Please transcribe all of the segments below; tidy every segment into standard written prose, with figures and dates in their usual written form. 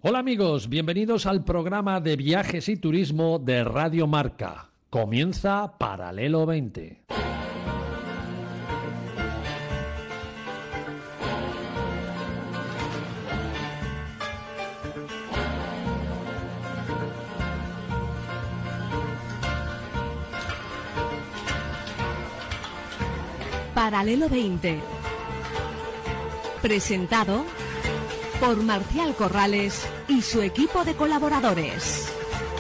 Hola amigos, bienvenidos al programa de viajes y turismo de Radio Marca. Comienza Paralelo 20. Paralelo 20. Presentado por Marcial Corrales y su equipo de colaboradores.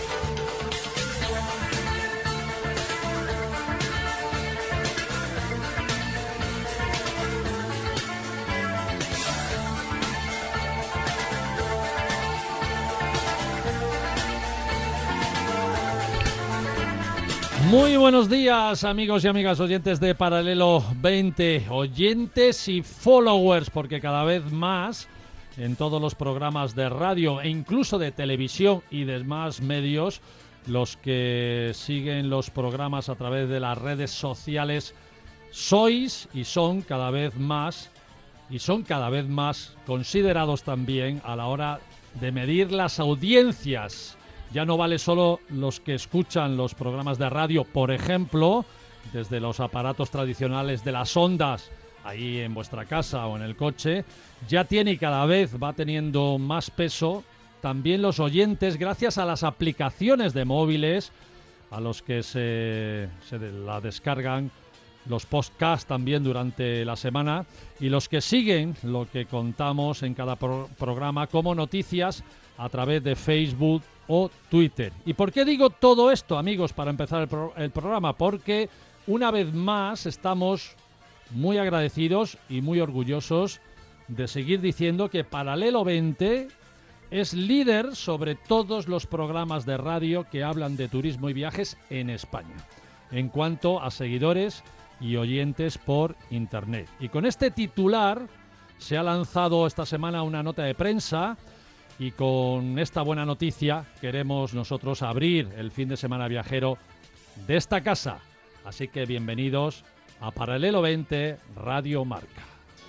Muy buenos días amigos y amigas oyentes de Paralelo 20, oyentes y followers, porque cada vez más en todos los programas de radio e incluso de televisión y demás medios, los que siguen los programas a través de las redes sociales sois y son cada vez más considerados también a la hora de medir las audiencias. Ya no vale solo los que escuchan los programas de radio, por ejemplo, desde los aparatos tradicionales de las ondas, ahí en vuestra casa o en el coche. Ya tiene y cada vez va teniendo más peso también los oyentes gracias a las aplicaciones de móviles, a los que se la descargan los podcasts también durante la semana, y los que siguen lo que contamos en cada programa como noticias a través de Facebook o Twitter. ¿Y por qué digo todo esto, amigos, para empezar el programa? Porque una vez más estamos muy agradecidos y muy orgullosos de seguir diciendo que Paralelo 20 es líder sobre todos los programas de radio que hablan de turismo y viajes en España, en cuanto a seguidores y oyentes por Internet. Y con este titular se ha lanzado esta semana una nota de prensa, y con esta buena noticia queremos nosotros abrir el fin de semana viajero de esta casa. Así que bienvenidos a Paralelo 20 Radio Marca.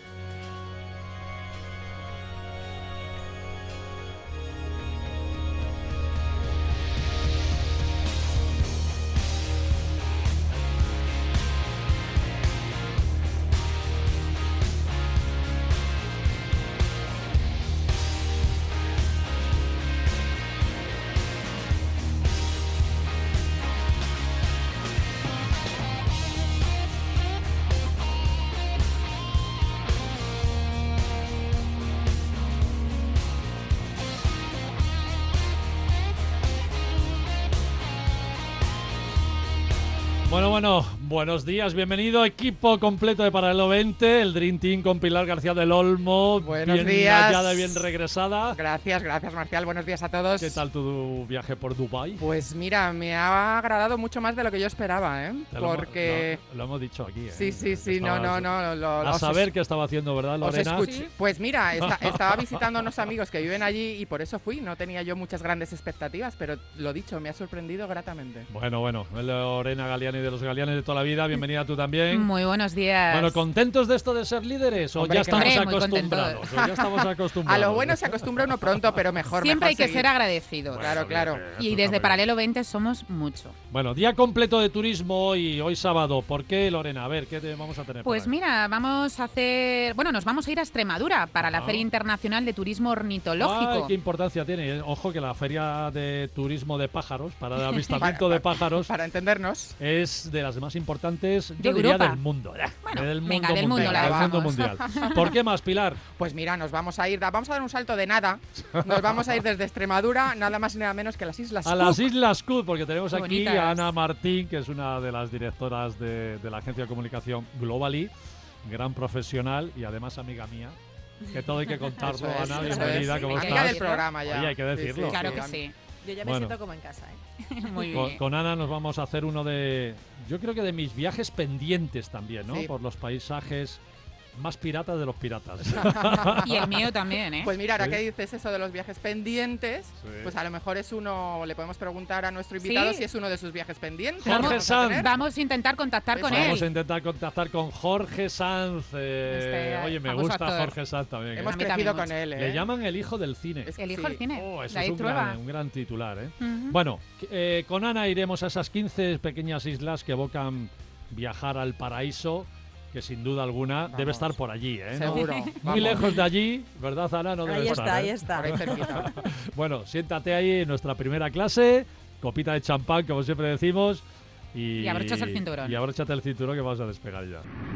Bueno, buenos días, bienvenido equipo completo de Paralelo 20, el Dream Team con Pilar García del Olmo. Buenos bien días. hallada, bien regresada. Gracias Marcial, buenos días a todos. ¿Qué tal tu viaje por Dubái? Pues mira, me ha agradado mucho más de lo que yo esperaba, ¿eh? Porque... Lo hemos dicho aquí, ¿eh? Sí, no. A saber qué estaba haciendo, ¿verdad, Lorena? ¿Sí? Pues mira, estaba visitando a unos amigos que viven allí y por eso fui. No tenía yo muchas grandes expectativas, pero lo dicho, me ha sorprendido gratamente. Bueno, Lorena Galiani de los Galianes de toda la vida, bienvenida tú también. Muy buenos días. Bueno, ¿contentos de esto de ser líderes? ¿O Hombre, ya estamos claro. acostumbrados? A lo bueno se acostumbra uno pronto, pero mejor. Siempre hay que seguir. ser agradecidos. Claro. Y desde Paralelo 20 somos mucho. Bueno, día completo de turismo hoy sábado. ¿Por qué, Lorena? A ver, ¿qué vamos a tener? Pues mira, nos vamos a ir a Extremadura para la Feria Internacional de Turismo Ornitológico. Ay, qué importancia tiene. Ojo que la Feria de Turismo de Pájaros, para el avistamiento de pájaros, para entendernos, es de las más importantes, de yo diría, Europa. del mundo. Bueno, del venga, mundo del mundo, mundial, la del mundo vamos. mundial. ¿Por qué más, Pilar? pues mira, nos vamos a dar un salto de nada. Nos vamos a ir desde Extremadura, nada más y nada menos que a las Islas A Cook. las Islas Cook, porque tenemos Qué aquí bonitas. a Ana Martín, que es una de las directoras de la agencia de comunicación Globally, gran profesional y además amiga mía. Que todo hay que contarlo, Eso es, Ana, eso bienvenida, es. ¿cómo Amiga estás? del programa ya. Oye, hay que decirlo. Claro que sí. Yo ya me Bueno. siento como en casa, ¿eh? Muy Con, bien. con Ana nos vamos a hacer uno de, yo creo que de mis viajes pendientes también, ¿no? Sí. Por los paisajes más pirata de los piratas. Y el mío también, ¿eh? Pues mira, ahora Sí. que dices eso de los viajes pendientes, Sí. pues a lo mejor es uno, le podemos preguntar a nuestro invitado Sí. si es uno de sus viajes pendientes. Jorge Vamos a Sanz. tener. Vamos a intentar contactar con Eso. él. Vamos a intentar contactar con Jorge Sanz. Oye, me famoso gusta actor. Jorge Sanz también. Hemos A mí crecido también con él, ¿eh? Le llaman el hijo del cine. Es- El hijo sí. del cine. Oh, eso David es Trueba. un gran titular, ¿eh? Ujú. Bueno, con Ana iremos a esas 15 pequeñas islas que evocan viajar al paraíso, que sin duda alguna debe Vamos. estar por allí, ¿eh? ¿No? Seguro. Muy Vamos. lejos de allí, ¿verdad, Ana? No debe Ahí estar, está, ¿eh? ahí está. Por ahí cerquita. Bueno, siéntate ahí en nuestra primera clase, copita de champán, como siempre decimos, Y abróchate el cinturón. Y abróchate el cinturón que vamos a despegar ya.